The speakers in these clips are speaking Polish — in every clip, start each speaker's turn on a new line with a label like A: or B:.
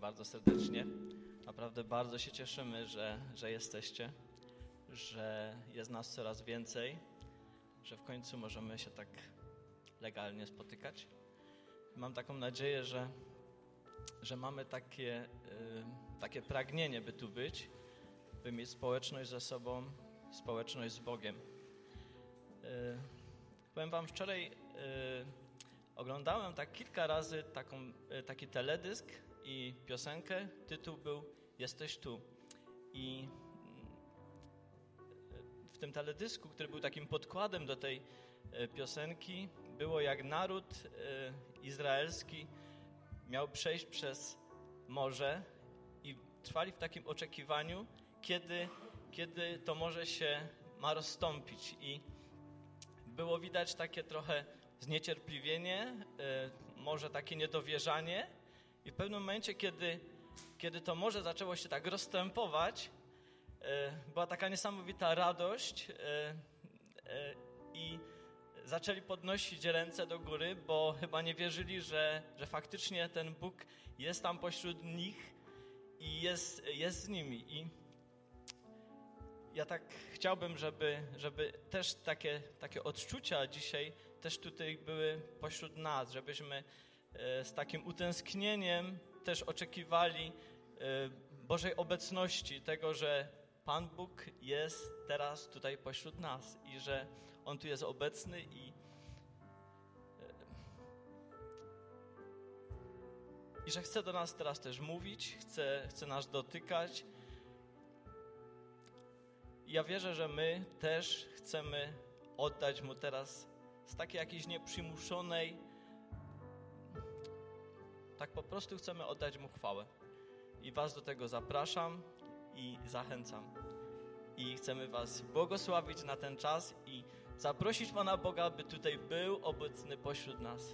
A: bardzo serdecznie. Naprawdę bardzo się cieszymy, że jesteście, że jest nas coraz więcej, że w końcu możemy się tak legalnie spotykać. Mam taką nadzieję, że mamy takie pragnienie, by tu być, by mieć społeczność ze sobą, społeczność z Bogiem. Powiem wam, wczoraj oglądałem tak kilka razy taki teledysk i piosenkę. Tytuł był Jesteś tu. I w tym teledysku, który był takim podkładem do tej piosenki, było jak naród izraelski miał przejść przez morze i trwali w takim oczekiwaniu, kiedy to morze się ma rozstąpić. I było widać takie trochę zniecierpliwienie, może takie niedowierzanie. I w pewnym momencie, kiedy to morze zaczęło się tak rozstępować, była taka niesamowita radość i zaczęli podnosić ręce do góry, bo chyba nie wierzyli, że faktycznie ten Bóg jest tam pośród nich i jest z nimi. I ja tak chciałbym, żeby też takie odczucia dzisiaj też tutaj były pośród nas, żebyśmy z takim utęsknieniem też oczekiwali Bożej obecności, tego, że Pan Bóg jest teraz tutaj pośród nas i że On tu jest obecny i że chce do nas teraz też mówić, chce nas dotykać. Ja wierzę, że my też chcemy oddać Mu teraz z takiej jakiejś nieprzymuszonej, tak po prostu chcemy oddać Mu chwałę. I was do tego zapraszam i zachęcam. I chcemy was błogosławić na ten czas i zaprosić Pana Boga, by tutaj był obecny pośród nas.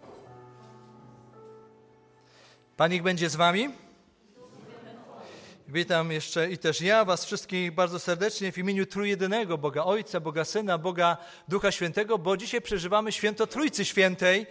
B: Pan niech będzie z wami. Witam jeszcze i też ja was wszystkich bardzo serdecznie w imieniu Trójjedynego Boga Ojca, Boga Syna, Boga Ducha Świętego, bo dzisiaj przeżywamy święto Trójcy Świętej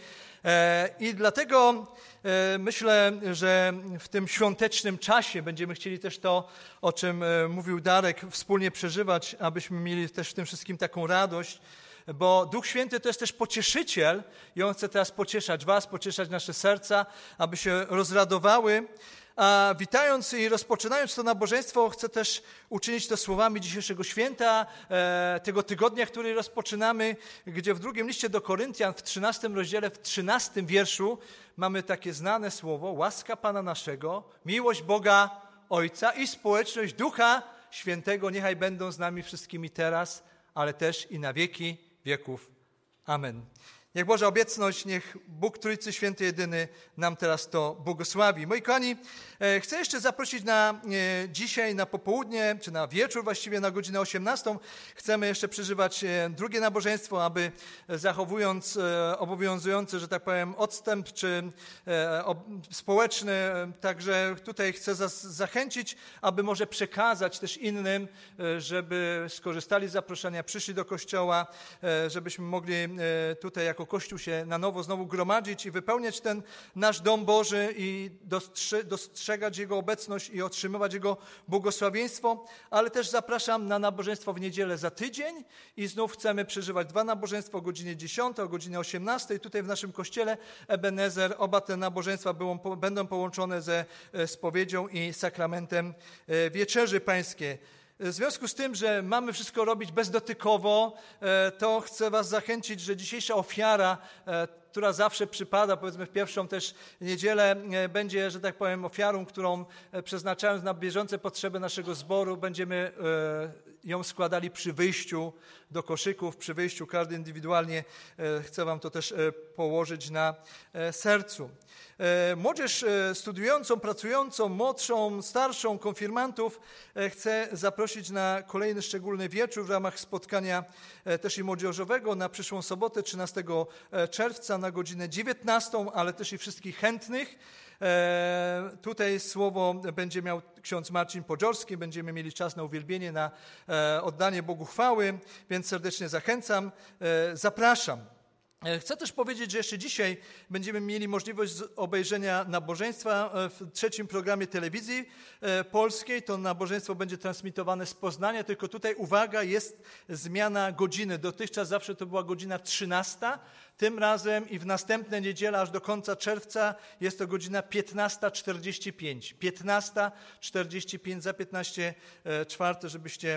B: i dlatego myślę, że w tym świątecznym czasie będziemy chcieli też to, o czym mówił Darek, wspólnie przeżywać, abyśmy mieli też w tym wszystkim taką radość, bo Duch Święty to jest też pocieszyciel i On chce teraz pocieszać was, pocieszać nasze serca, aby się rozradowały. A witając i rozpoczynając to nabożeństwo, chcę też uczynić to słowami dzisiejszego święta, tego tygodnia, który rozpoczynamy, gdzie w drugim liście do Koryntian, w 13 rozdziale, w 13 wierszu mamy takie znane słowo: łaska Pana naszego, miłość Boga Ojca i społeczność Ducha Świętego niechaj będą z nami wszystkimi teraz, ale też i na wieki wieków. Amen. Niech Boża obecność, niech Bóg Trójcy Święty Jedyny nam teraz to błogosławi. Moi kochani, chcę jeszcze zaprosić na dzisiaj, na popołudnie, czy na wieczór właściwie, na godzinę 18. Chcemy jeszcze przeżywać drugie nabożeństwo, aby zachowując obowiązujący, że tak powiem, odstęp, czy społeczny. Także tutaj chcę zachęcić, aby może przekazać też innym, żeby skorzystali z zaproszenia, przyszli do kościoła, żebyśmy mogli tutaj jako Kościół się na nowo znowu gromadzić i wypełniać ten nasz dom Boży i dostrzegać Jego obecność i otrzymywać Jego błogosławieństwo, ale też zapraszam na nabożeństwo w niedzielę za tydzień i znów chcemy przeżywać dwa nabożeństwa o godzinie 10, o godzinie 18. Tutaj w naszym kościele Ebenezer oba te nabożeństwa będą połączone ze spowiedzią i sakramentem Wieczerzy Pańskiej. W związku z tym, że mamy wszystko robić bezdotykowo, to chcę was zachęcić, że dzisiejsza ofiara, która zawsze przypada, powiedzmy w pierwszą też niedzielę, będzie, że tak powiem, ofiarą, którą przeznaczając na bieżące potrzeby naszego zboru, będziemy ją składali przy wyjściu do koszyków, przy wyjściu każdy indywidualnie. Chcę wam to też położyć na sercu. Młodzież studiującą, pracującą, młodszą, starszą, konfirmantów chcę zaprosić na kolejny szczególny wieczór w ramach spotkania też i młodzieżowego na przyszłą sobotę 13 czerwca na godzinę 19, ale też i wszystkich chętnych. Tutaj słowo będzie miał ksiądz Marcin Podziorski, będziemy mieli czas na uwielbienie, na oddanie Bogu chwały, więc serdecznie zachęcam, zapraszam. Chcę też powiedzieć, że jeszcze dzisiaj będziemy mieli możliwość obejrzenia nabożeństwa w trzecim programie telewizji polskiej. To nabożeństwo będzie transmitowane z Poznania, tylko tutaj uwaga, jest zmiana godziny. Dotychczas zawsze to była godzina 13, tym razem i w następne niedzielę aż do końca czerwca jest to godzina 15:45. 15:45 za 15:04, żebyście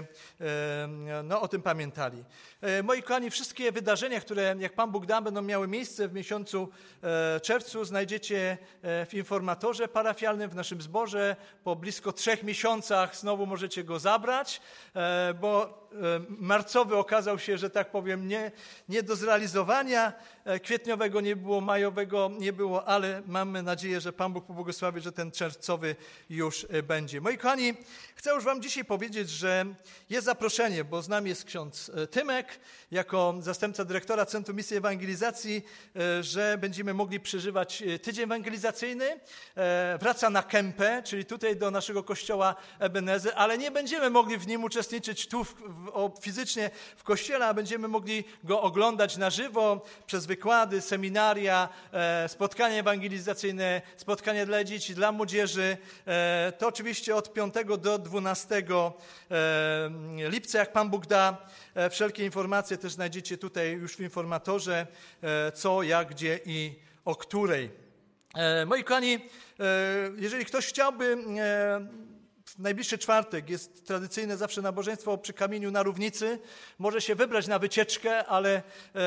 B: o tym pamiętali. Moi kochani, wszystkie wydarzenia, które jak Pan Bóg da, będą miały miejsce w miesiącu czerwcu, znajdziecie w informatorze parafialnym w naszym zborze. Po blisko 3 miesiącach znowu możecie go zabrać, bo marcowy okazał się, że tak powiem, nie do zrealizowania. Kwietniowego nie było, majowego nie było, ale mamy nadzieję, że Pan Bóg pobłogosławi, że ten czerwcowy już będzie. Moi kochani, chcę już wam dzisiaj powiedzieć, że jest zaproszenie, bo z nami jest ksiądz Tymek, jako zastępca dyrektora Centrum Misji Ewangelizacji, że będziemy mogli przeżywać tydzień ewangelizacyjny. Wraca na Kępę, czyli tutaj do naszego kościoła Ebenezer, ale nie będziemy mogli w nim uczestniczyć tu fizycznie w kościele, a będziemy mogli go oglądać na żywo przez wykłady, seminaria, spotkania ewangelizacyjne, spotkania dla dzieci, dla młodzieży. To oczywiście od 5 do 12 lipca, jak Pan Bóg da. Wszelkie informacje też znajdziecie tutaj już w informatorze, co, jak, gdzie i o której. Moi kochani, jeżeli ktoś chciałby, w najbliższy czwartek jest tradycyjne zawsze nabożeństwo przy kamieniu na Równicy. Może się wybrać na wycieczkę, ale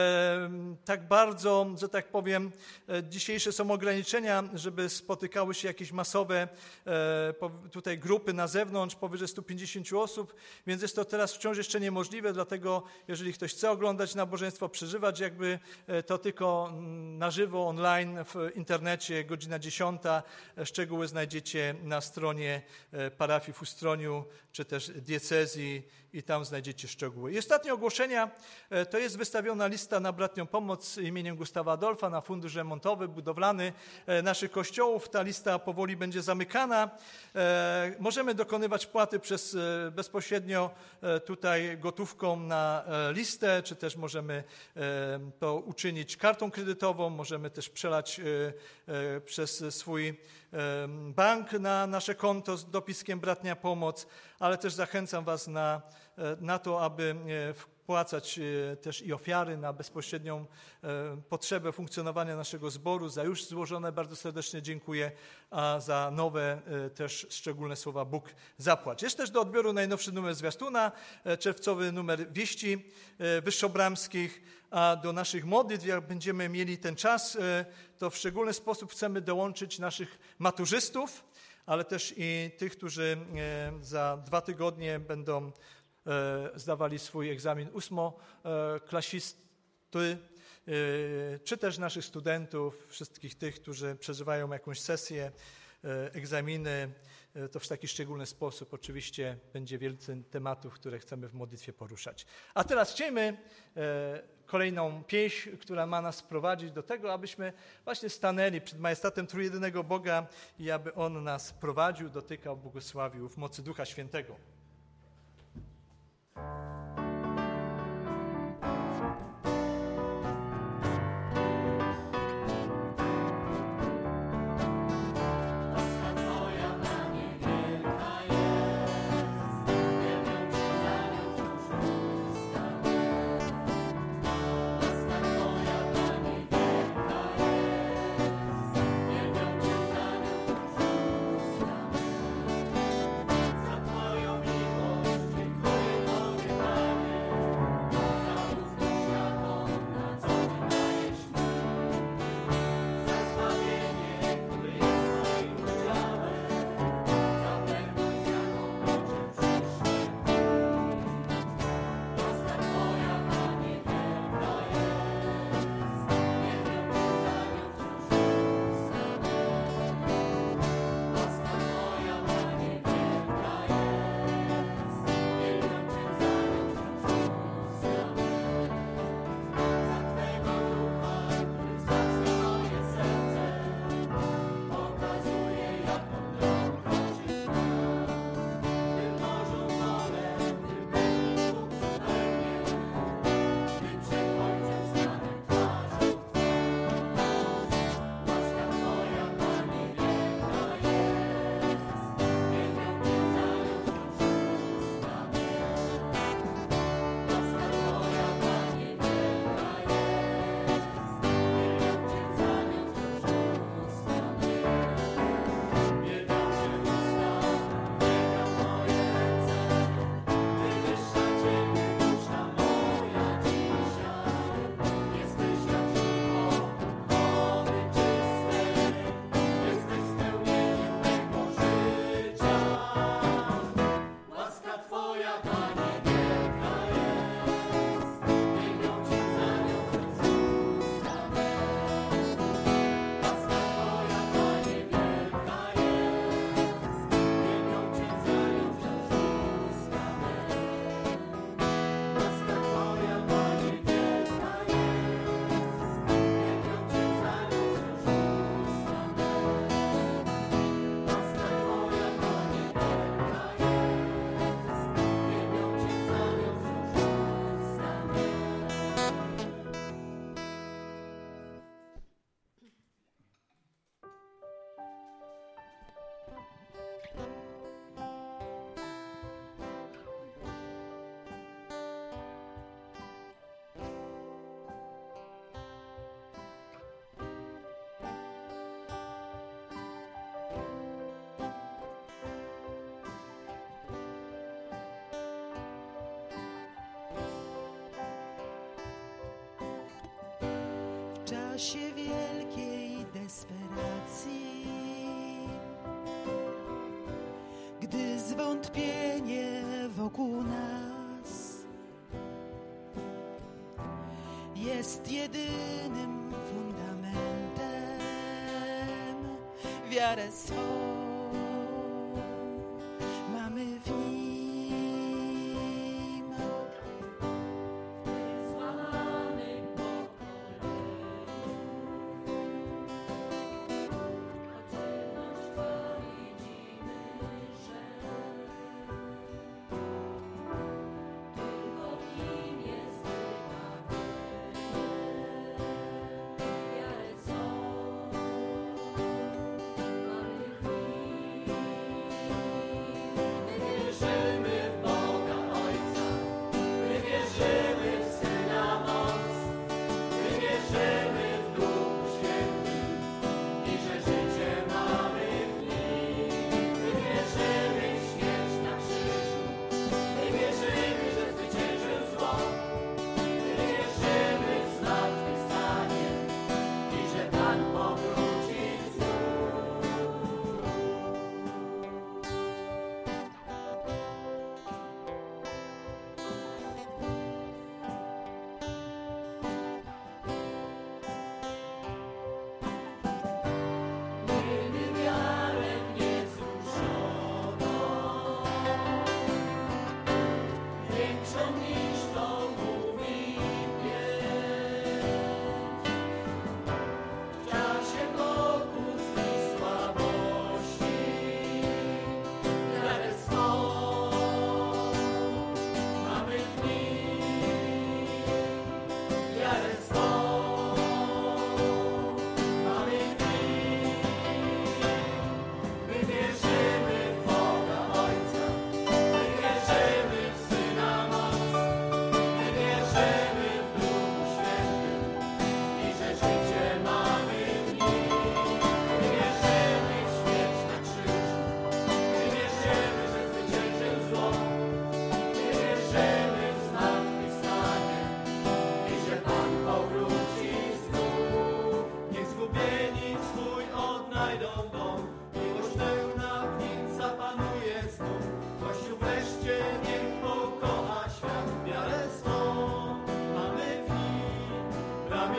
B: tak bardzo, że tak powiem, dzisiejsze są ograniczenia, żeby spotykały się jakieś masowe tutaj grupy na zewnątrz, powyżej 150 osób, więc jest to teraz wciąż jeszcze niemożliwe, dlatego jeżeli ktoś chce oglądać nabożeństwo, przeżywać jakby to tylko na żywo, online, w internecie, godzina 10. Szczegóły znajdziecie na stronie parafialnej. parafii w Ustroniu, czy też diecezji i tam znajdziecie szczegóły. I ostatnie ogłoszenia, to jest wystawiona lista na Bratnią Pomoc imieniem Gustawa Adolfa, na fundusz remontowy, budowlany naszych kościołów. Ta lista powoli będzie zamykana. Możemy dokonywać płaty bezpośrednio tutaj gotówką na listę, czy też możemy to uczynić kartą kredytową, możemy też przelać przez swój bank na nasze konto z dopiskiem Bratnia Pomoc, ale też zachęcam was na to, aby wpłacać też i ofiary na bezpośrednią potrzebę funkcjonowania naszego zboru. Za już złożone bardzo serdecznie dziękuję, a za nowe też szczególne słowa Bóg zapłać. Jest też do odbioru najnowszy numer zwiastuna, czerwcowy numer Wieści Wyższobramskich, a do naszych modlitw, jak będziemy mieli ten czas, to w szczególny sposób chcemy dołączyć naszych maturzystów, ale też i tych, którzy za 2 tygodnie będą zdawali swój egzamin 8-klasisty, czy też naszych studentów, wszystkich tych, którzy przeżywają jakąś sesję, egzaminy. To w taki szczególny sposób oczywiście będzie wiele tematów, które chcemy w modlitwie poruszać. A teraz chcielibyśmy kolejną pieśń, która ma nas prowadzić do tego, abyśmy właśnie stanęli przed majestatem trójjedynego Boga i aby On nas prowadził, dotykał, błogosławił w mocy Ducha Świętego.
C: W czasie wielkiej desperacji, gdy zwątpienie wokół nas jest jedynym fundamentem, wiarę swą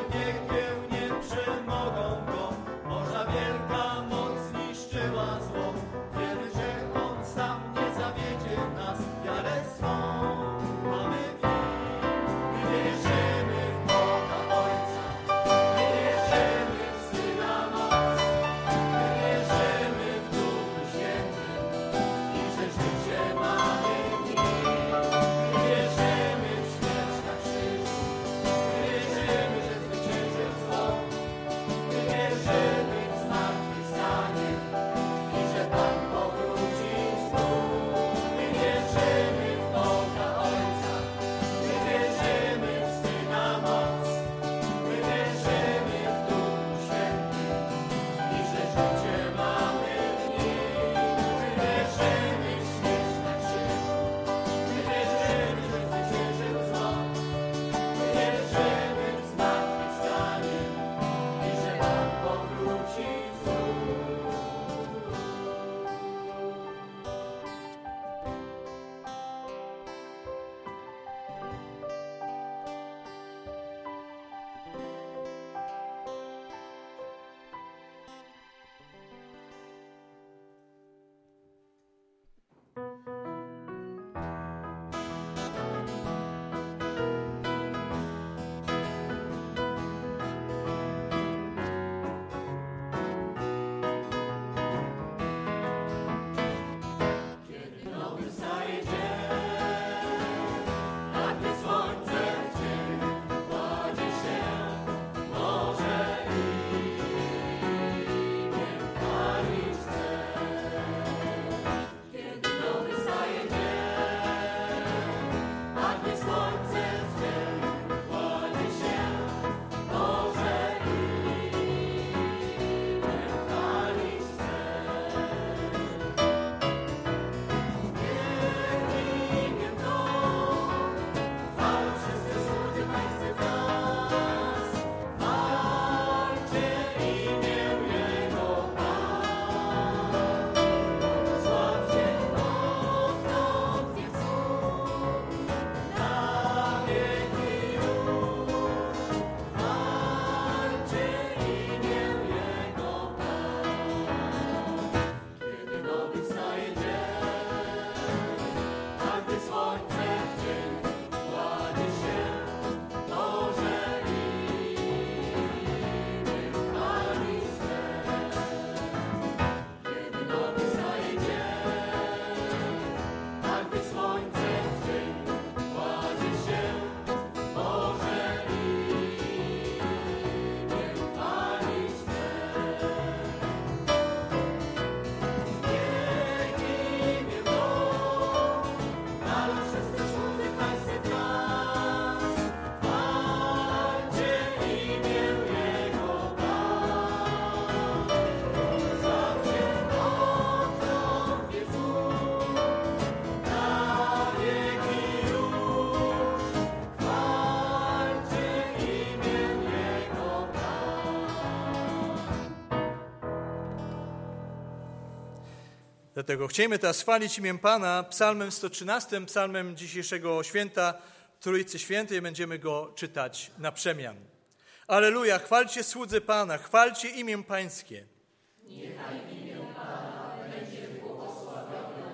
B: Dlatego chcielibyśmy teraz chwalić imię Pana psalmem 113, psalmem dzisiejszego święta Trójcy Świętej. Będziemy go czytać na przemian. Alleluja, chwalcie słudzy Pana, chwalcie imię Pańskie.
D: Niechaj imię Pana będzie błogosławione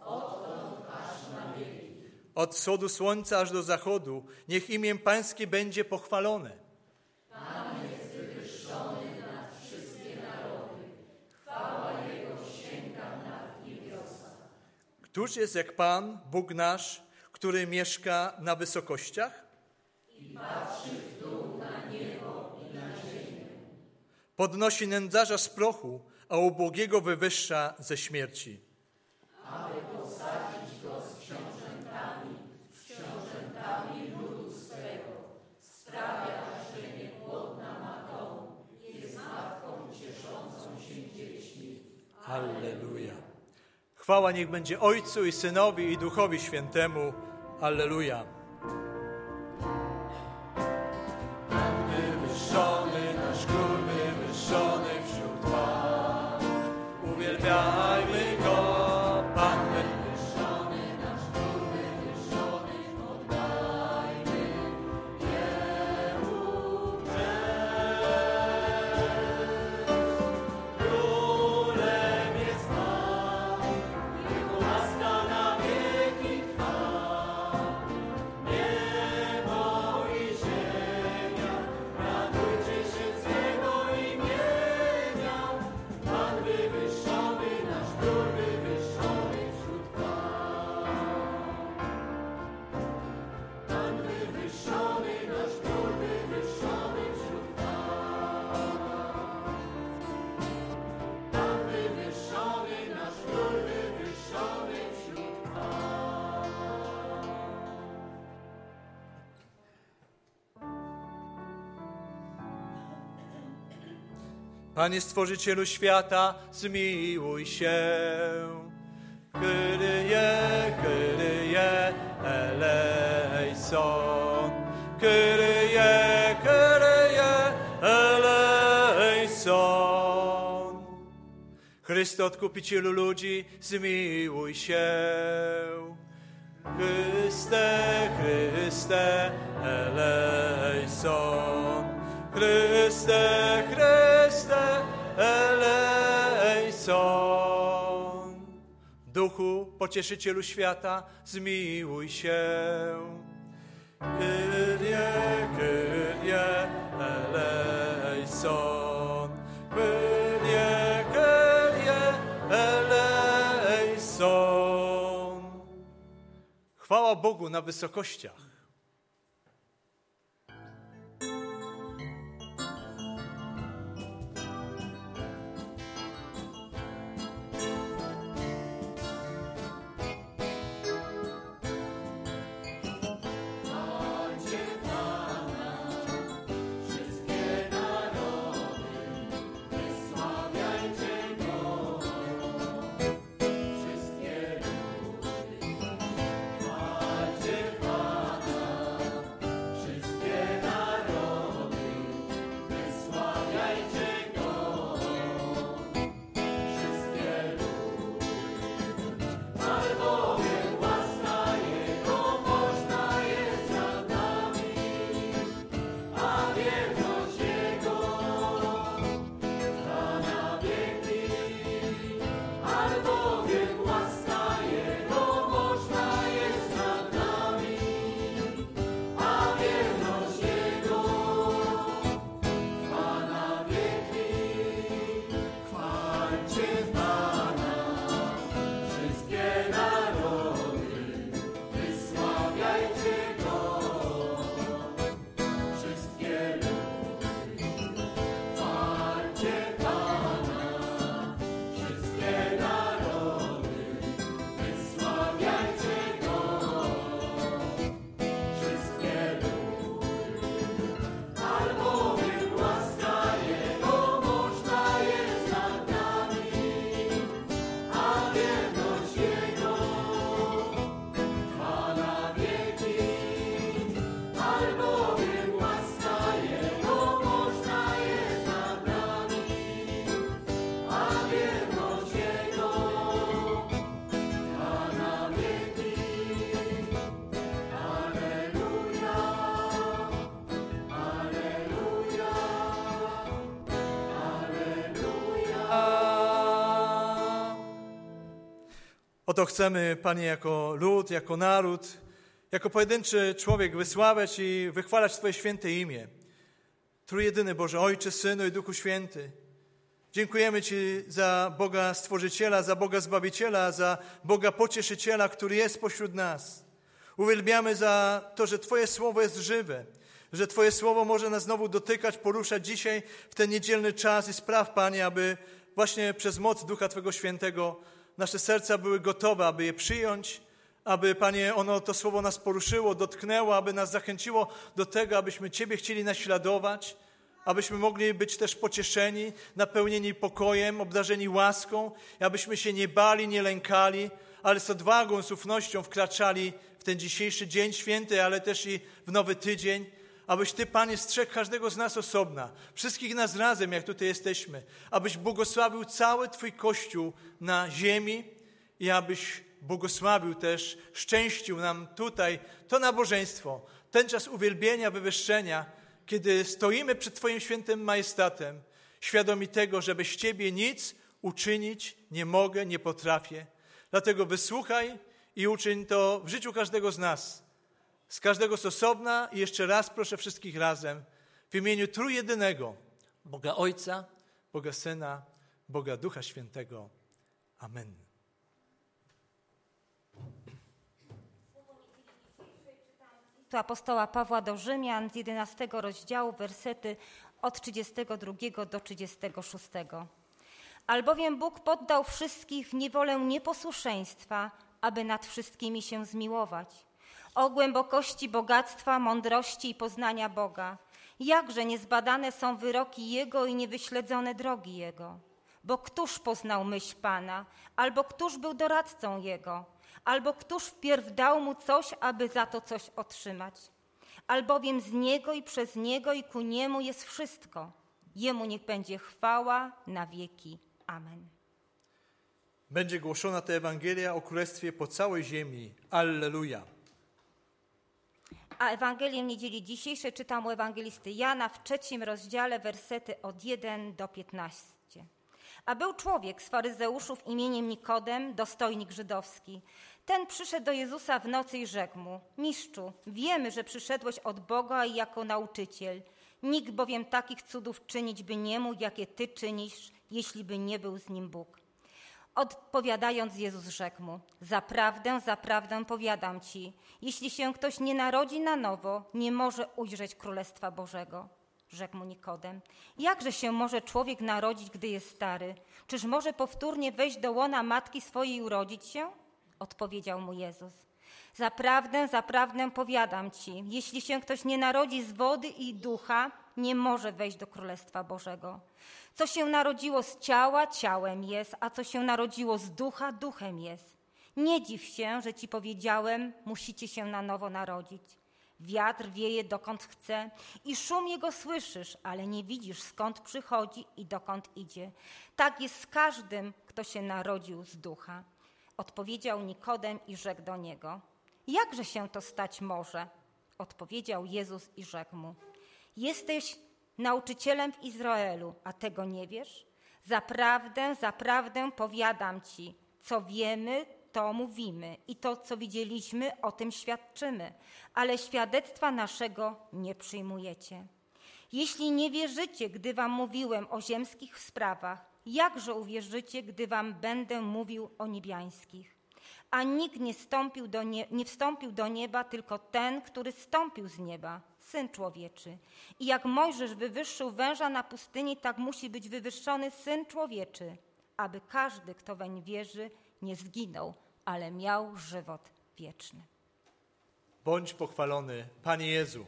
D: odtąd aż na wieki.
B: Od wschodu słońca aż do zachodu, niech imię Pańskie będzie pochwalone.
D: Pan jest wywyższony nad wszystkie narody. Chwała Jego sięga nad niebiosa.
B: Któż jest jak Pan, Bóg nasz, który mieszka na wysokościach?
D: I patrzy w dół na niebo i na ziemię.
B: Podnosi nędzarza z prochu, a ubogiego wywyższa ze śmierci.
D: Aby posadzić go z książętami ludu swego. Sprawia, że niepłodna ma dom, jest matką cieszącą się dziećmi.
B: Alleluja. Chwała niech będzie Ojcu i Synowi i Duchowi Świętemu. Alleluja. Wywyższony nasz Król, wywyższony wśród Pan. Uwielbiajmy Go, Pan wywyższony nasz Król, wywyższony, oddajmy Jemu cześć. Panie Stworzycielu świata, zmiłuj się. Kyrie, Kyrie, eleison. Kyrie, Kyrie, eleison. Chryste, Odkupicielu ludzi, zmiłuj się. Chryste, Chryste, eleison. Chryste, Chryste, eleison. Duchu, Pocieszycielu świata, zmiłuj się. Kyrie, Kyrie, eleison. Kyrie, Kyrie, eleison. Chwała Bogu na wysokościach. Oto chcemy, Panie, jako lud, jako naród, jako pojedynczy człowiek wysławiać i wychwalać Twoje święte imię. Trójjedyny Boże, Ojcze, Synu i Duchu Święty. Dziękujemy Ci za Boga Stworzyciela, za Boga Zbawiciela, za Boga Pocieszyciela, który jest pośród nas. Uwielbiamy za to, że Twoje Słowo jest żywe, że Twoje Słowo może nas znowu dotykać, poruszać dzisiaj w ten niedzielny czas i spraw, Panie, aby właśnie przez moc Ducha Twego Świętego nasze serca były gotowe, aby je przyjąć, aby, Panie, to Słowo nas poruszyło, dotknęło, aby nas zachęciło do tego, abyśmy Ciebie chcieli naśladować, abyśmy mogli być też pocieszeni, napełnieni pokojem, obdarzeni łaską, i abyśmy się nie bali, nie lękali, ale z odwagą, z ufnością wkraczali w ten dzisiejszy dzień święty, ale też i w nowy tydzień, abyś Ty, Panie, strzegł każdego z nas osobna, wszystkich nas razem, jak tutaj jesteśmy, abyś błogosławił cały Twój Kościół na ziemi i abyś błogosławił też, szczęścił nam tutaj to nabożeństwo, ten czas uwielbienia, wywyższenia, kiedy stoimy przed Twoim świętym majestatem, świadomi tego, że bez Ciebie nic uczynić nie mogę, nie potrafię. Dlatego wysłuchaj i uczyń to w życiu każdego z nas, z każdego z osobna i jeszcze raz proszę wszystkich razem w imieniu Trójjedynego, Boga Ojca, Boga Syna, Boga Ducha Świętego. Amen.
E: To apostoła Pawła do Rzymian z 11 rozdziału, wersety od 32 do 36. Albowiem Bóg poddał wszystkich w niewolę nieposłuszeństwa, aby nad wszystkimi się zmiłować. O głębokości bogactwa, mądrości i poznania Boga, Jakże niezbadane są wyroki Jego i niewyśledzone drogi Jego? Bo któż poznał myśl Pana, albo któż był doradcą Jego, albo któż wpierw dał Mu coś, aby za to coś otrzymać? Albowiem z Niego i przez Niego i ku Niemu jest wszystko. Jemu niech będzie chwała na wieki. Amen.
B: Będzie głoszona ta Ewangelia o Królestwie po całej ziemi. Alleluja.
E: A Ewangelię niedzieli dzisiejszej czytam u ewangelisty Jana w 3 rozdziale, wersety od 1 do 15. A był człowiek z faryzeuszów imieniem Nikodem, dostojnik żydowski. Ten przyszedł do Jezusa w nocy i rzekł mu: Mistrzu, wiemy, że przyszedłeś od Boga i jako nauczyciel. Nikt bowiem takich cudów czynić by nie mógł, jakie Ty czynisz, jeśli by nie był z nim Bóg. Odpowiadając, Jezus rzekł mu: Zaprawdę, zaprawdę powiadam Ci, jeśli się ktoś nie narodzi na nowo, nie może ujrzeć Królestwa Bożego. Rzekł mu Nikodem: Jakże się może człowiek narodzić, gdy jest stary? Czyż może powtórnie wejść do łona matki swojej i urodzić się? Odpowiedział mu Jezus: Zaprawdę, zaprawdę powiadam Ci, jeśli się ktoś nie narodzi z wody i ducha, nie może wejść do Królestwa Bożego. Co się narodziło z ciała, ciałem jest, a co się narodziło z ducha, duchem jest. Nie dziw się, że Ci powiedziałem, musicie się na nowo narodzić. Wiatr wieje dokąd chce i szum jego słyszysz, ale nie widzisz, skąd przychodzi i dokąd idzie. Tak jest z każdym, kto się narodził z ducha. Odpowiedział Nikodem i rzekł do niego: Jakże się to stać może? Odpowiedział Jezus i rzekł mu: Jesteś nauczycielem w Izraelu, a tego nie wiesz? Zaprawdę, zaprawdę powiadam Ci, co wiemy, to mówimy i to, co widzieliśmy, o tym świadczymy, ale świadectwa naszego nie przyjmujecie. Jeśli nie wierzycie, gdy wam mówiłem o ziemskich sprawach, jakże uwierzycie, gdy wam będę mówił o niebiańskich? A nikt nie wstąpił do nieba, tylko ten, który zstąpił z nieba, Syn Człowieczy. I jak Mojżesz wywyższył węża na pustyni, tak musi być wywyższony Syn Człowieczy, aby każdy, kto weń wierzy, nie zginął, ale miał żywot wieczny.
B: Bądź pochwalony, Panie Jezu.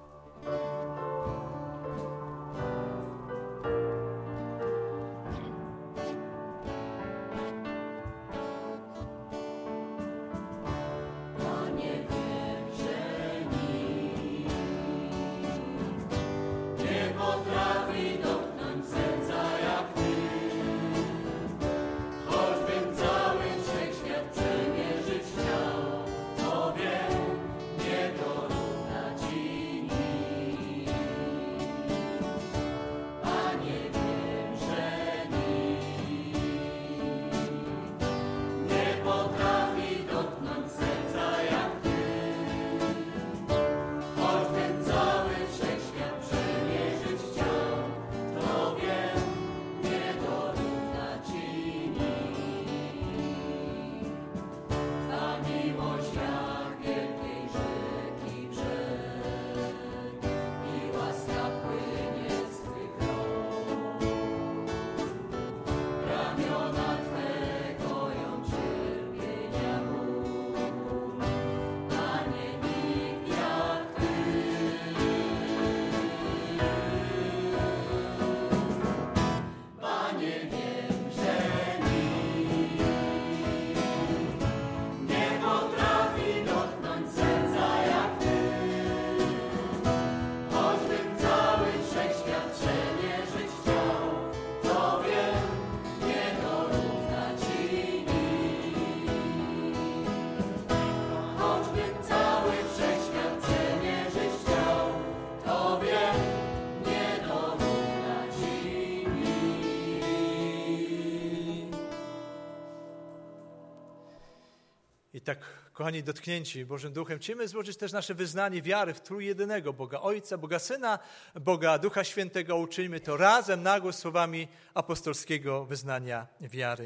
B: I tak, kochani, dotknięci Bożym Duchem, chcemy złożyć też nasze wyznanie wiary w trójjedynego Boga Ojca, Boga Syna, Boga Ducha Świętego. Uczyńmy to razem na głos słowami apostolskiego wyznania wiary.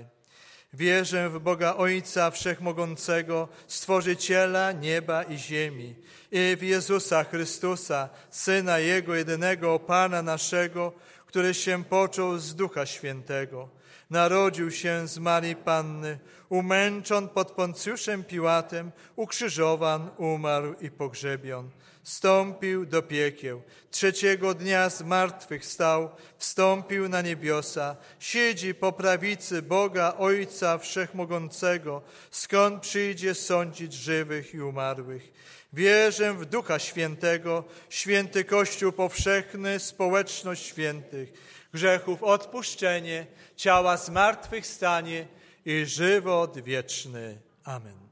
B: Wierzę w Boga Ojca Wszechmogącego, Stworzyciela nieba i ziemi, i w Jezusa Chrystusa, Syna Jego jedynego, Pana naszego, który się począł z Ducha Świętego. Narodził się z Marii Panny, umęczon pod Poncjuszem Piłatem, ukrzyżowan, umarł i pogrzebion. wstąpił do piekieł. Trzeciego dnia zmartwychwstał, wstąpił na niebiosa, siedzi po prawicy Boga Ojca Wszechmogącego, skąd przyjdzie sądzić żywych i umarłych. Wierzę w Ducha Świętego, święty Kościół powszechny, społeczność świętych, grzechów odpuszczenie, ciała zmartwychwstanie i żywot wieczny. Amen.